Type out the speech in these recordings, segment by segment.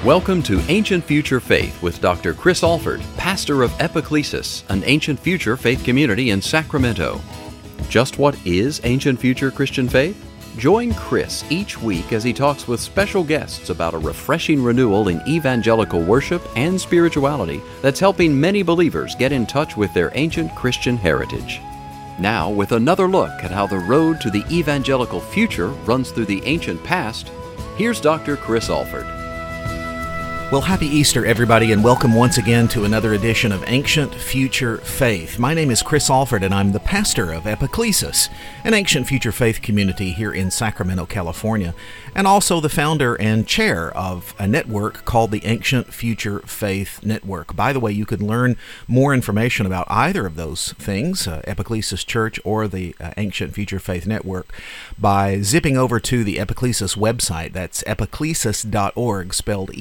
Welcome to Ancient Future Faith with Dr. Chris Alford, pastor of Epiclesis, an ancient future faith community in Sacramento. Just what is ancient future Christian faith? Join Chris each week as he talks with special guests about a refreshing renewal in evangelical worship and spirituality that's helping many believers get in touch with their ancient Christian heritage. Now, with another look at how the road to the evangelical future runs through the ancient past, here's Dr. Chris Alford. Well, happy Easter, everybody, and welcome once again to another edition of Ancient Future Faith. My name is Chris Alford, and I'm the pastor of Epiclesis, an ancient future faith community here in Sacramento, California, and also the founder and chair of a network called the Ancient Future Faith Network. By the way, you can learn more information about either of those things, Epiclesis Church or the Ancient Future Faith Network, by zipping over to the Epiclesis website. That's epiclesis.org, spelled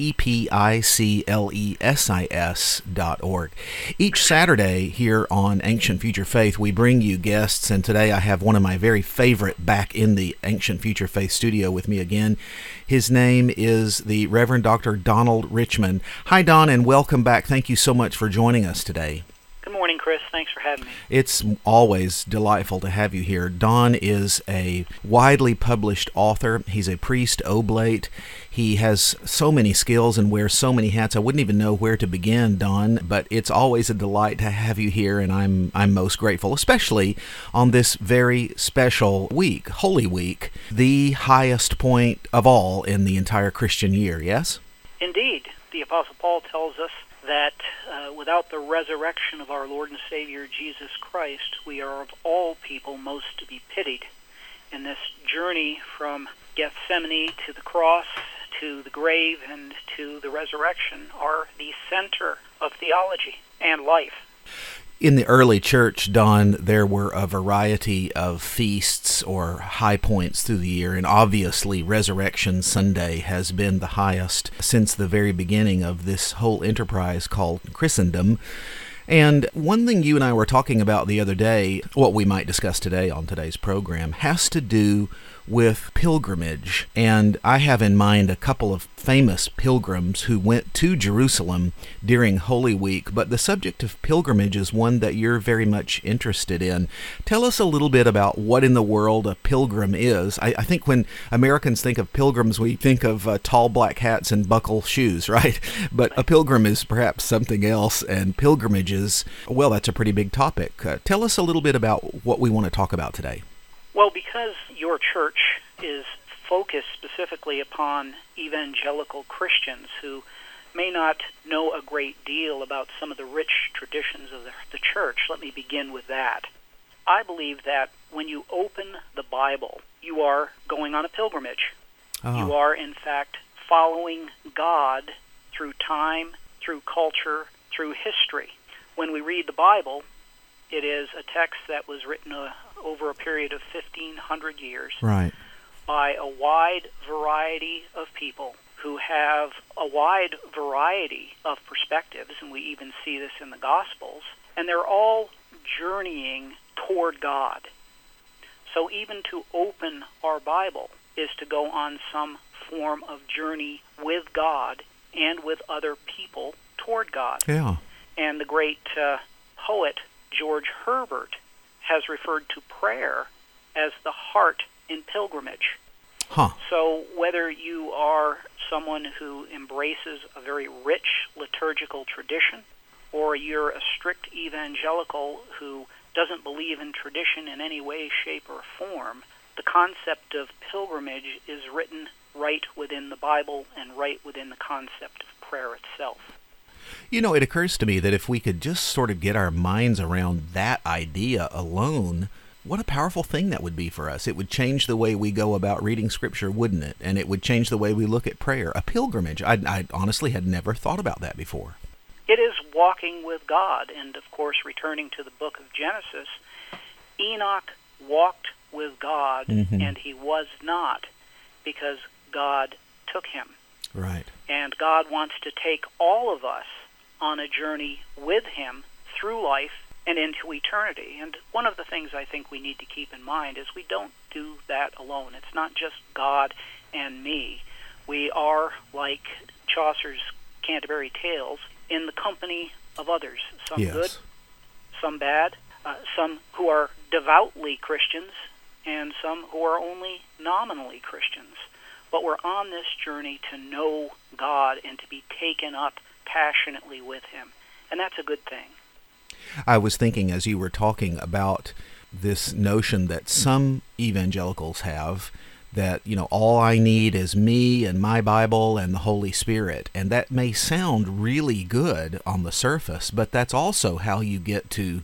EPICLESIS.org. Each Saturday here on Ancient Future Faith, we bring you guests, and today I have one of my very favorite back in the Ancient Future Faith studio with me again. His name is the Reverend Dr. Donald Richmond. Hi, Don, and welcome back. Thank you so much for joining us today. Good morning, Chris. Thanks for having me. It's always delightful to have you here. Don is a widely published author. He's a priest oblate. He has so many skills and wears so many hats. I wouldn't even know where to begin, Don, but it's always a delight to have you here, and I'm most grateful, especially on this very special week, Holy Week, the highest point of all in the entire Christian year, yes? Indeed. The Apostle Paul tells us that without the resurrection of our Lord and Savior Jesus Christ, we are of all people most to be pitied. And this journey from Gethsemane to the cross, to the grave, and to the resurrection are the center of theology and life. In the early church, Don, there were a variety of feasts or high points through the year, and obviously Resurrection Sunday has been the highest since the very beginning of this whole enterprise called Christendom. And one thing you and I were talking about the other day, what we might discuss today on today's program, has to do with pilgrimage. And I have in mind a couple of famous pilgrims who went to Jerusalem during Holy Week, but the subject of pilgrimage is one that you're very much interested in. Tell us a little bit about what in the world a pilgrim is. I think when Americans think of pilgrims, we think of tall black hats and buckle shoes, right? But a pilgrim is perhaps something else, and pilgrimages, well, that's a pretty big topic. Tell us a little bit about what we want to talk about today. Well, because your church is focused specifically upon evangelical Christians who may not know a great deal about some of the rich traditions of the church, let me begin with that. I believe that when you open the Bible, you are going on a pilgrimage. You are, in fact, following God through time, through culture, through history. When we read the Bible, it is a text that was written over a period of 1,500 years, right, by a wide variety of people who have a wide variety of perspectives, and we even see this in the Gospels, and they're all journeying toward God. So even to open our Bible is to go on some form of journey with God and with other people toward God. Yeah. And the great poet George Herbert has referred to prayer as the heart in pilgrimage. So whether you are someone who embraces a very rich liturgical tradition, or you're a strict evangelical who doesn't believe in tradition in any way, shape, or form, the concept of pilgrimage is written right within the Bible and right within the concept of prayer itself. You know, it occurs to me that if we could just sort of get our minds around that idea alone, what a powerful thing that would be for us. It would change the way we go about reading Scripture, wouldn't it? And it would change the way we look at prayer. A pilgrimage. I honestly had never thought about that before. It is walking with God. And, of course, returning to the book of Genesis, Enoch walked with God, and he was not, because God took him. Right. And God wants to take all of us on a journey with him through life and into eternity. And one of the things I think we need to keep in mind is we don't do that alone. It's not just God and me. We are, like Chaucer's Canterbury Tales, in the company of others, some good, some bad, some who are devoutly Christians, and some who are only nominally Christians. But we're on this journey to know God and to be taken up passionately with Him, and that's a good thing. I was thinking as you were talking about this notion that some evangelicals have, that, all I need is me and my Bible and the Holy Spirit. And that may sound really good on the surface, but that's also how you get to,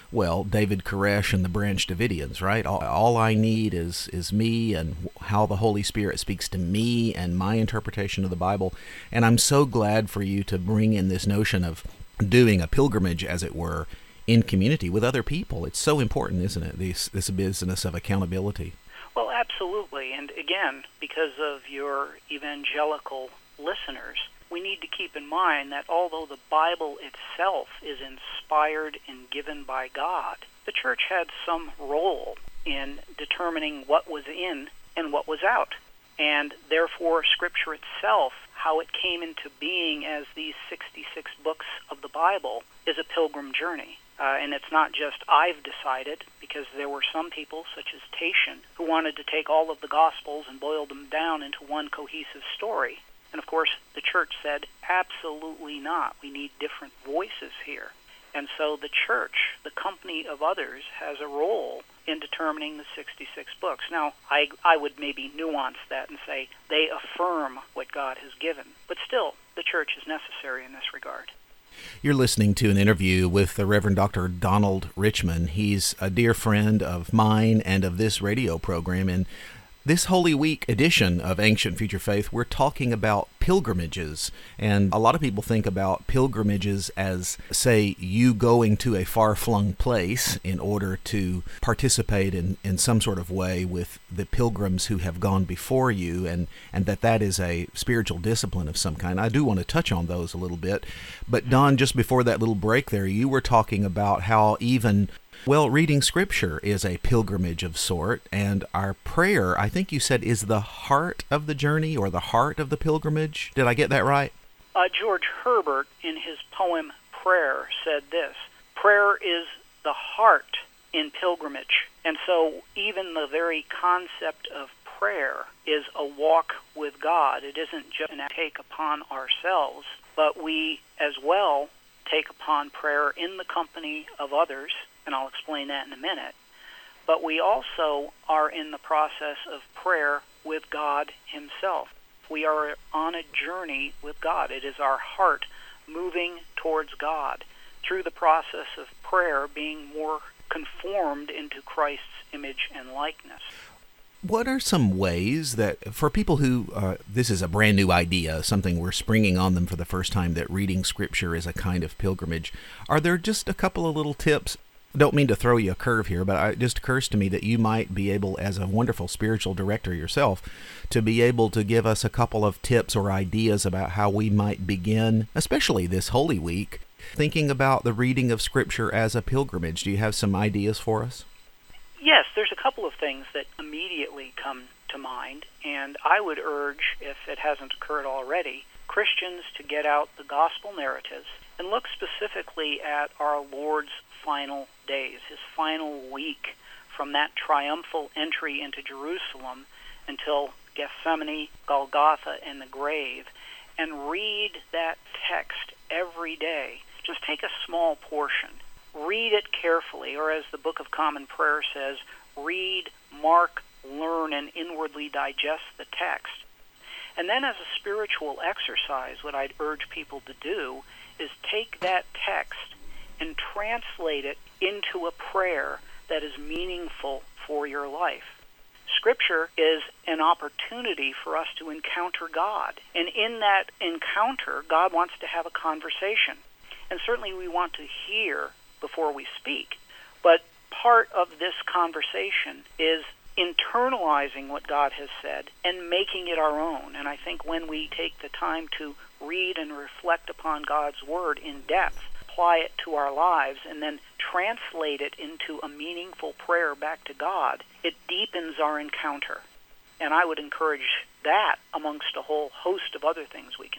David Koresh and the Branch Davidians, right? All I need is me and how the Holy Spirit speaks to me and my interpretation of the Bible. And I'm so glad for you to bring in this notion of doing a pilgrimage, as it were, in community with other people. It's so important, isn't it, this business of accountability? Well, absolutely. And again, because of your evangelical listeners, we need to keep in mind that although the Bible itself is inspired and given by God, the church had some role in determining what was in and what was out. And therefore, Scripture itself, how it came into being as these 66 books of the Bible, is a pilgrim journey. And it's not just I've decided, because there were some people, such as Tatian, who wanted to take all of the Gospels and boil them down into one cohesive story. And of course, the church said, absolutely not. We need different voices here. And so the church, the company of others, has a role in determining the 66 books. Now, I would maybe nuance that and say they affirm what God has given. But still, the church is necessary in this regard. You're listening to an interview with the Reverend Dr. Donald Richman. He's a dear friend of mine and of this radio program. And this Holy Week edition of Ancient Future Faith, we're talking about pilgrimages. And a lot of people think about pilgrimages as, say, you going to a far-flung place in order to participate in some sort of way with the pilgrims who have gone before you, and that is a spiritual discipline of some kind. I do want to touch on those a little bit. But Don, just before that little break there, you were talking about how even reading Scripture is a pilgrimage of sort, and our prayer, I think you said, is the heart of the journey or the heart of the pilgrimage. Did I get that right? George Herbert, in his poem Prayer, said this: prayer is the heart in pilgrimage. And so even the very concept of prayer is a walk with God. It isn't just a take upon ourselves, but we as well take upon prayer in the company of others, and I'll explain that in a minute. But we also are in the process of prayer with God Himself. We are on a journey with God. It is our heart moving towards God through the process of prayer, being more conformed into Christ's image and likeness. What are some ways that, for people who, this is a brand new idea, something we're springing on them for the first time, that reading Scripture is a kind of pilgrimage, are there just a couple of little tips? I don't mean to throw you a curve here, but it just occurs to me that you might be able, as a wonderful spiritual director yourself, to be able to give us a couple of tips or ideas about how we might begin, especially this Holy Week, thinking about the reading of Scripture as a pilgrimage. Do you have some ideas for us? Yes, there's a couple of things that immediately come to mind, and I would urge, if it hasn't occurred already, Christians to get out the gospel narratives and look specifically at our Lord's final days, His final week, from that triumphal entry into Jerusalem until Gethsemane, Golgotha, and the grave, and read that text every day. Just take a small portion. Read it carefully, or as the Book of Common Prayer says, read, mark, learn, and inwardly digest the text. And then as a spiritual exercise, what I'd urge people to do is take that text and translate it into a prayer that is meaningful for your life. Scripture is an opportunity for us to encounter God. And in that encounter, God wants to have a conversation. And certainly we want to hear before we speak. But part of this conversation is internalizing what God has said and making it our own. And I think when we take the time to read and reflect upon God's Word in depth, apply it to our lives, and then translate it into a meaningful prayer back to God, it deepens our encounter. And I would encourage that amongst a whole host of other things we can do.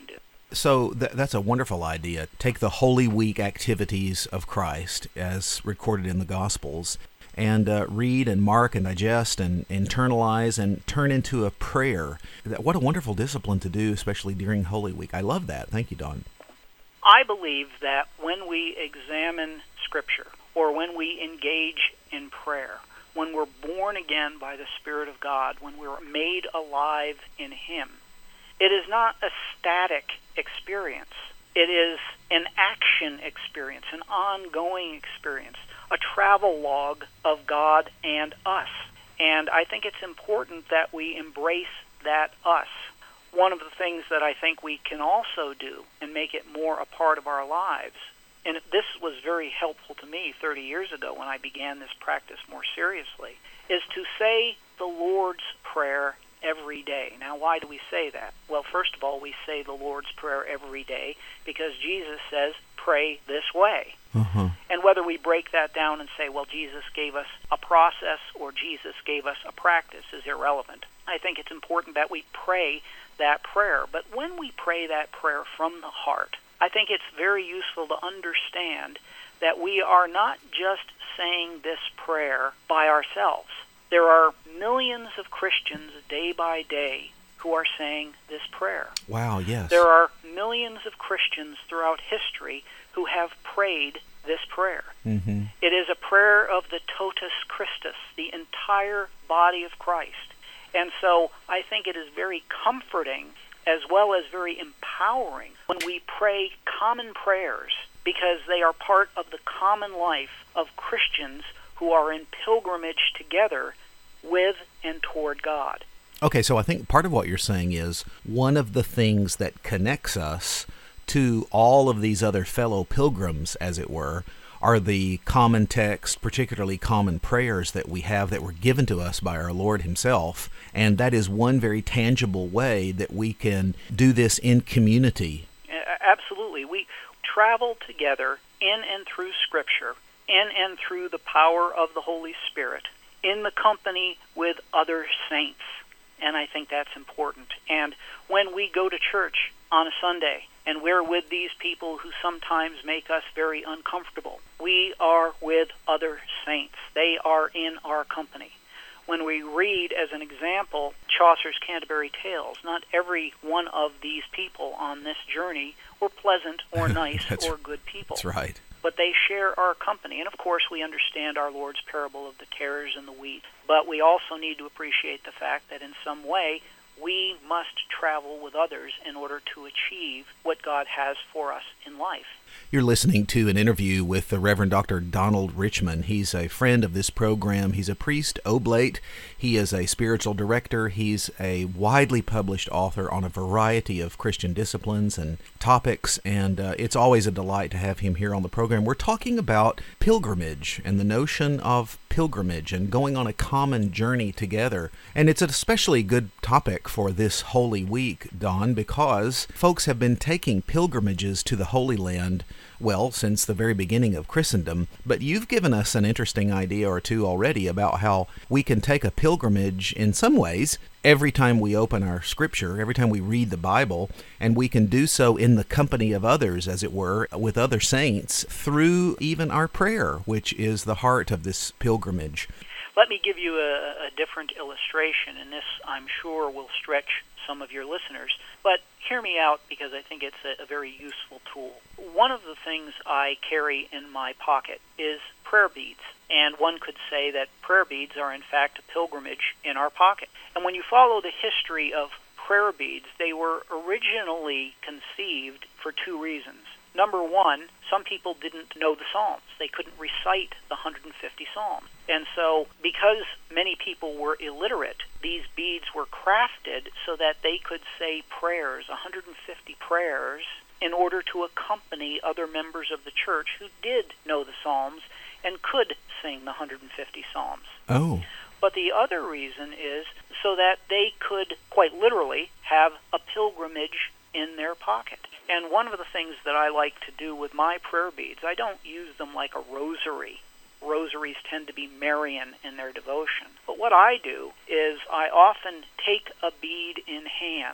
So that's a wonderful idea. Take the Holy Week activities of Christ as recorded in the Gospels and read and mark and digest and internalize and turn into a prayer. What a wonderful discipline to do, especially during Holy Week. I love that. Thank you, Don. I believe that when we examine Scripture or when we engage in prayer, when we're born again by the Spirit of God, when we're made alive in Him, it is not a static experience. It is an action experience, an ongoing experience, a travel log of God and us. And I think it's important that we embrace that us. One of the things that I think we can also do and make it more a part of our lives, and this was very helpful to me 30 years ago when I began this practice more seriously, is to say the Lord's Prayer every day. Now, why do we say that? Well, first of all, we say the Lord's Prayer every day because Jesus says, pray this way. Uh-huh. And whether we break that down and say, well, Jesus gave us a process or Jesus gave us a practice is irrelevant. I think it's important that we pray that prayer. But when we pray that prayer from the heart, I think it's very useful to understand that we are not just saying this prayer by ourselves. There are millions of Christians day by day who are saying this prayer. Wow, yes. There are millions of Christians throughout history who have prayed this prayer. Mm-hmm. It is a prayer of the totus Christus, the entire body of Christ. And so I think it is very comforting as well as very empowering when we pray common prayers because they are part of the common life of Christians who are in pilgrimage together with and toward God. Okay, so I think part of what you're saying is one of the things that connects us to all of these other fellow pilgrims, as it were, are the common text, particularly common prayers that we have that were given to us by our Lord Himself. And that is one very tangible way that we can do this in community. Absolutely. We travel together in and through Scripture, in and through the power of the Holy Spirit, in the company with other saints. And I think that's important. And when we go to church on a Sunday, and we're with these people who sometimes make us very uncomfortable, we are with other saints. They are in our company. When we read, as an example, Chaucer's Canterbury Tales, not every one of these people on this journey were pleasant or nice or good people. That's right. But they share our company. And of course, we understand our Lord's parable of the tares and the wheat. But we also need to appreciate the fact that in some way, we must travel with others in order to achieve what God has for us in life. You're listening to an interview with the Reverend Dr. Donald Richman. He's a friend of this program. He's a priest, oblate. He is a spiritual director. He's a widely published author on a variety of Christian disciplines and topics, and it's always a delight to have him here on the program. We're talking about pilgrimage and the notion of pilgrimage and going on a common journey together. And it's an especially good topic for this Holy Week, Don, because folks have been taking pilgrimages to the Holy Land, well, since the very beginning of Christendom. But you've given us an interesting idea or two already about how we can take a pilgrimage in some ways every time we open our Scripture, every time we read the Bible, and we can do so in the company of others, as it were, with other saints, through even our prayer, which is the heart of this pilgrimage. Let me give you a different illustration, and this, I'm sure, will stretch some of your listeners. But hear me out because I think it's a very useful tool. One of the things I carry in my pocket is prayer beads. And one could say that prayer beads are, in fact, a pilgrimage in our pocket. And when you follow the history of prayer beads, they were originally conceived for two reasons. Number one, some people didn't know the Psalms. They couldn't recite the 150 Psalms. And so, because many people were illiterate, these beads were crafted so that they could say prayers, 150 prayers, in order to accompany other members of the church who did know the Psalms and could sing the 150 Psalms. Oh. But the other reason is so that they could, quite literally, have a pilgrimage in their pocket. And one of the things that I like to do with my prayer beads, I don't use them like a rosary. Rosaries tend to be Marian in their devotion. But what I do is I often take a bead in hand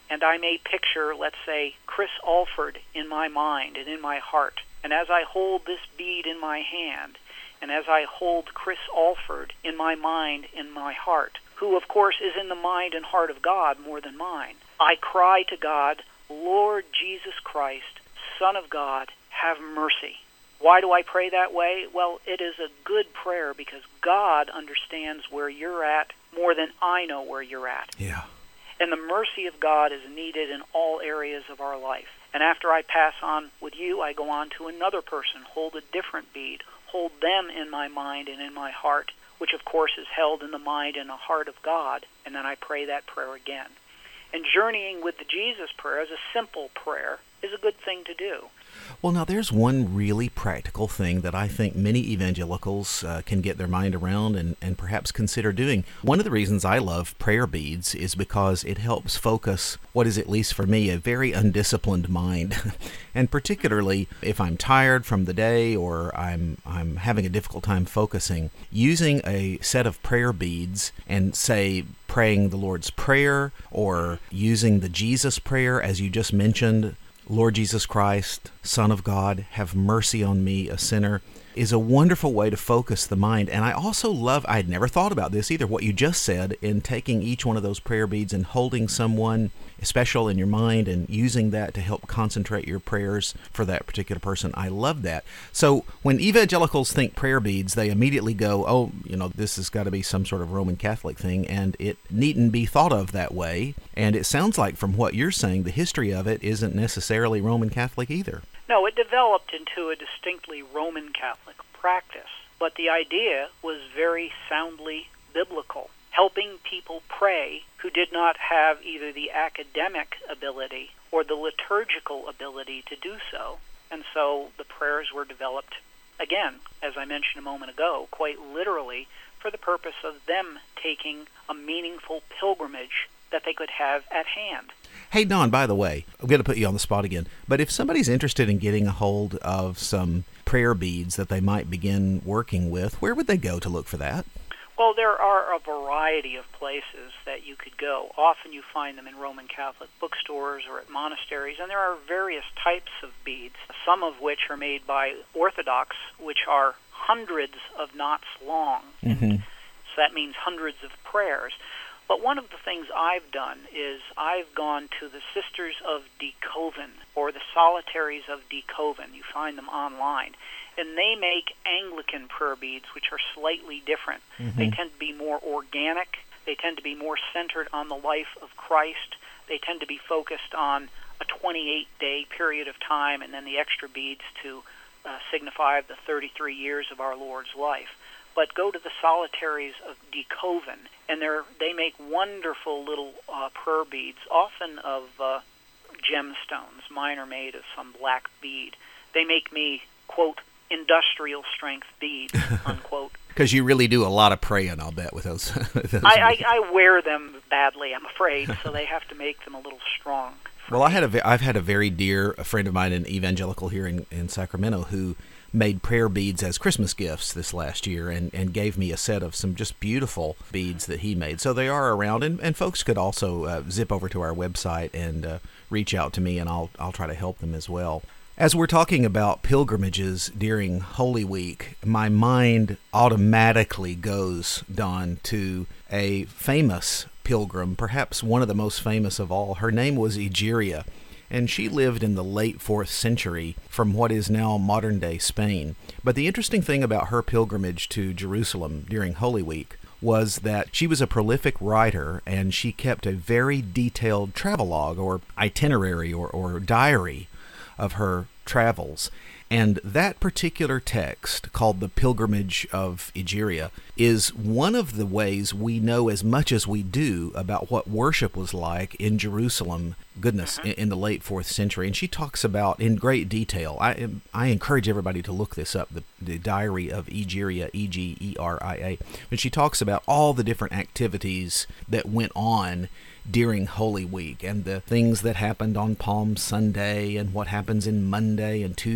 and I may picture, let's say, Chris Alford in my mind and in my heart. And as I hold this bead in my hand, and as I hold Chris Alford in my mind, in my heart, who of course is in the mind and heart of God more than mine, I cry to God, Lord Jesus Christ, Son of God, have mercy. Why do I pray that way? Well, it is a good prayer because God understands where you're at more than I know where you're at. Yeah. And the mercy of God is needed in all areas of our life. And after I pass on with you, I go on to another person, hold a different bead, hold them in my mind and in my heart, which of course is held in the mind and the heart of God, and then I pray that prayer again. And journeying with the Jesus prayer as a simple prayer is a good thing to do. Well, now there's one really practical thing that I think many evangelicals can get their mind around and perhaps consider doing. One of the reasons I love prayer beads is because it helps focus what is, at least for me, a very undisciplined mind. And particularly if I'm tired from the day or I'm having a difficult time focusing, using a set of prayer beads and, say, praying the Lord's Prayer or using the Jesus prayer, as you just mentioned, Lord Jesus Christ, Son of God, have mercy on me, a sinner, is a wonderful way to focus the mind. And I also love, I'd never thought about this either, what you just said in taking each one of those prayer beads and holding someone special in your mind and using that to help concentrate your prayers for that particular person. I love that. So when evangelicals think prayer beads, they immediately go, oh, this has got to be some sort of Roman Catholic thing, and it needn't be thought of that way. And it sounds like from what you're saying, the history of it isn't necessarily Roman Catholic either. No, it developed into a distinctly Roman Catholic practice, but the idea was very soundly biblical, helping people pray who did not have either the academic ability or the liturgical ability to do so. And so the prayers were developed, again, as I mentioned a moment ago, quite literally for the purpose of them taking a meaningful pilgrimage that they could have at hand. Hey, Don, by the way, I'm going to put you on the spot again, but if somebody's interested in getting a hold of some prayer beads that they might begin working with, where would they go to look for that? Well, there are a variety of places that you could go. Often you find them in Roman Catholic bookstores or at monasteries, and there are various types of beads, some of which are made by Orthodox, which are hundreds of knots long. Mm-hmm. So that means hundreds of prayers. But one of the things I've done is I've gone to the Sisters of Decoven, or the Solitaries of Decoven. You find them online. And they make Anglican prayer beads, which are slightly different. Mm-hmm. They tend to be more organic. They tend to be more centered on the life of Christ. They tend to be focused on a 28-day period of time, and then the extra beads to signify the 33 years of our Lord's life. But go to the Solitaries of Decoven, and they make wonderful little prayer beads, often of gemstones. Mine are made of some black bead. They make me, quote, industrial strength bead, unquote. Because you really do a lot of praying, I'll bet, with those. I wear them badly, I'm afraid, so they have to make them a little strong. Well, I've had a very dear friend of mine, an evangelical here in Sacramento, who made prayer beads as Christmas gifts this last year and gave me a set of some just beautiful beads that he made. So they are around, and folks could also zip over to our website and reach out to me, and I'll try to help them as well. As we're talking about pilgrimages during Holy Week, my mind automatically goes, Don, to a famous pilgrim, perhaps one of the most famous of all. Her name was Egeria, and she lived in the late 4th century from what is now modern-day Spain. But the interesting thing about her pilgrimage to Jerusalem during Holy Week was that she was a prolific writer, and she kept a very detailed travelogue or itinerary or diary of her travels. And that particular text, called The Pilgrimage of Egeria, is one of the ways we know as much as we do about what worship was like in Jerusalem, in the late 4th century. And she talks about, in great detail, I encourage everybody to look this up, the Diary of Egeria, Egeria. And she talks about all the different activities that went on during Holy Week and the things that happened on Palm Sunday and what happens in Monday and Tuesday and Wednesday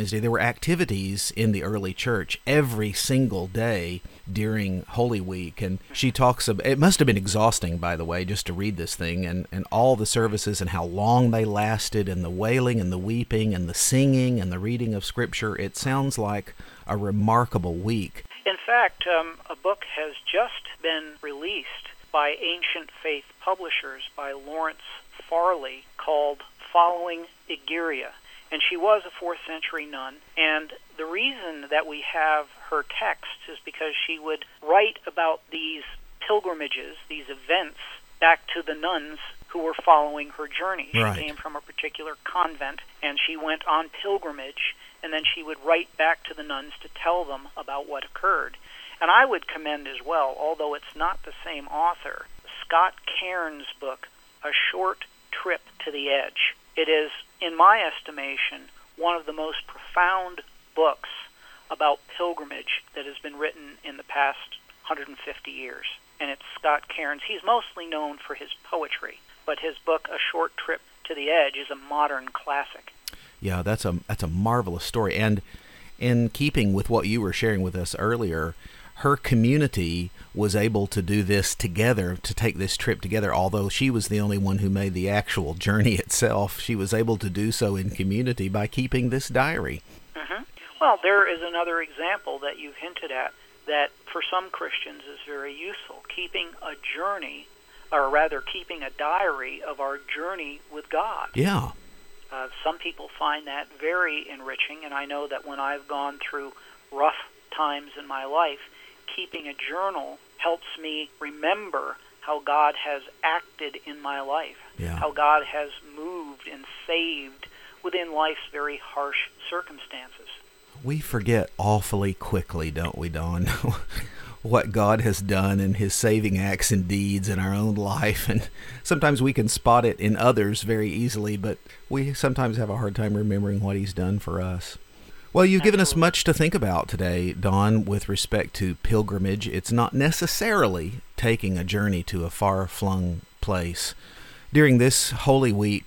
Wednesday. There were activities in the early church every single day during Holy Week. And she talks about, it must have been exhausting, by the way, just to read this thing, and all the services and how long they lasted, and the wailing and the weeping and the singing and the reading of Scripture. It sounds like a remarkable week. In fact, a book has just been released by Ancient Faith Publishers by Lawrence Farley called Following Egeria. And she was a 4th century nun, and the reason that we have her text is because she would write about these pilgrimages, these events, back to the nuns who were following her journey. Right. She came from a particular convent, and she went on pilgrimage, and then she would write back to the nuns to tell them about what occurred. And I would commend as well, although it's not the same author, Scott Cairns' book, A Short Trip to the Edge. It is, in my estimation, one of the most profound books about pilgrimage that has been written in the past 150 years. And it's Scott Cairns. He's mostly known for his poetry, but his book, A Short Trip to the Edge, is a modern classic. Yeah, that's a marvelous story. And in keeping with what you were sharing with us earlier, her community was able to do this together, to take this trip together. Although she was the only one who made the actual journey itself, she was able to do so in community by keeping this diary. Mm-hmm. Well, there is another example that you hinted at that for some Christians is very useful, keeping a journey, or rather keeping a diary of our journey with God. Yeah. Some people find that very enriching, and I know that when I've gone through rough times in my life, keeping a journal helps me remember how God has acted in my life, how God has moved and saved within life's very harsh circumstances. We forget awfully quickly, don't we, Don, what God has done in His saving acts and deeds in our own life. And sometimes we can spot it in others very easily, but we sometimes have a hard time remembering what He's done for us. Well, you've given us much to think about today, Don, with respect to pilgrimage. It's not necessarily taking a journey to a far-flung place. During this Holy Week,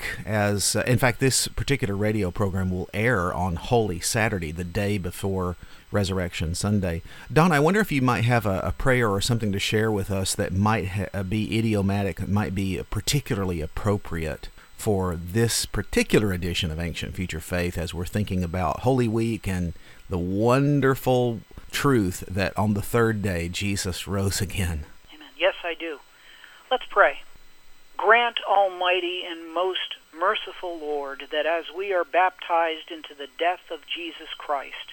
in fact, this particular radio program will air on Holy Saturday, the day before Resurrection Sunday. Don, I wonder if you might have a prayer or something to share with us that might be idiomatic, might be particularly appropriate for this particular edition of Ancient Future Faith as we're thinking about Holy Week and the wonderful truth that on the third day Jesus rose again. Amen. Yes, I do. Let's pray. Grant, Almighty and most merciful Lord, that as we are baptized into the death of Jesus Christ,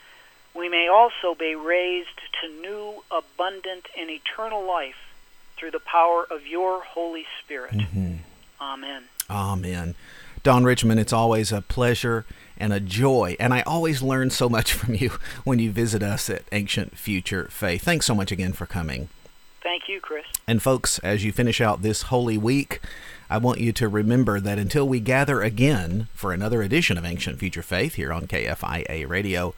we may also be raised to new, abundant, and eternal life through the power of your Holy Spirit. Mm-hmm. Amen. Amen. Don Richmond, it's always a pleasure and a joy, and I always learn so much from you when you visit us at Ancient Future Faith. Thanks so much again for coming. Thank you, Chris. And folks, as you finish out this Holy Week, I want you to remember that until we gather again for another edition of Ancient Future Faith here on KFIA Radio,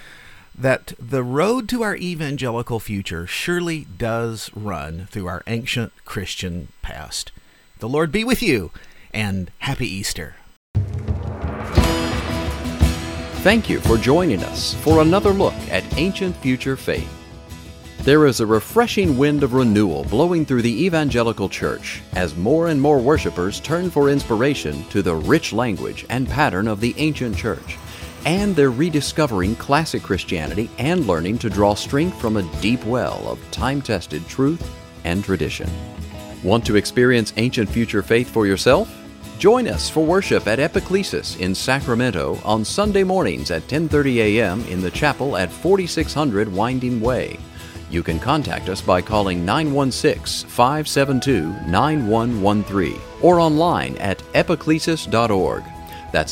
that the road to our evangelical future surely does run through our ancient Christian past. The Lord be with you, and happy Easter. Thank you for joining us for another look at Ancient Future Faith. There is a refreshing wind of renewal blowing through the evangelical church as more and more worshipers turn for inspiration to the rich language and pattern of the ancient church, and they're rediscovering classic Christianity and learning to draw strength from a deep well of time-tested truth and tradition. Want to experience Ancient Future Faith for yourself? Join us for worship at Epiclesis in Sacramento on Sunday mornings at 10:30 a.m. in the chapel at 4600 Winding Way. You can contact us by calling 916-572-9113 or online at epiclesis.org. That's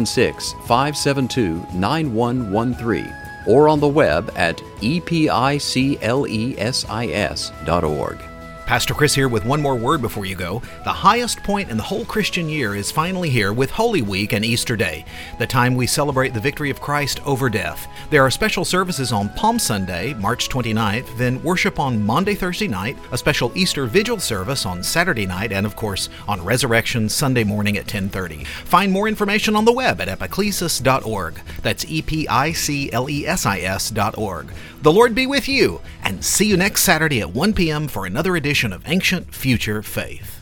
916-572-9113 or on the web at epiclesis.org. Pastor Chris here with one more word before you go. The highest point in the whole Christian year is finally here with Holy Week and Easter Day, the time we celebrate the victory of Christ over death. There are special services on Palm Sunday, March 29th, then worship on Maundy Thursday night, a special Easter Vigil service on Saturday night, and of course on Resurrection Sunday morning at 10:30. Find more information on the web at epiclesis.org. That's EPICLESIS.org. The Lord be with you, and see you next Saturday at 1 p.m. for another edition of Ancient Future Faith.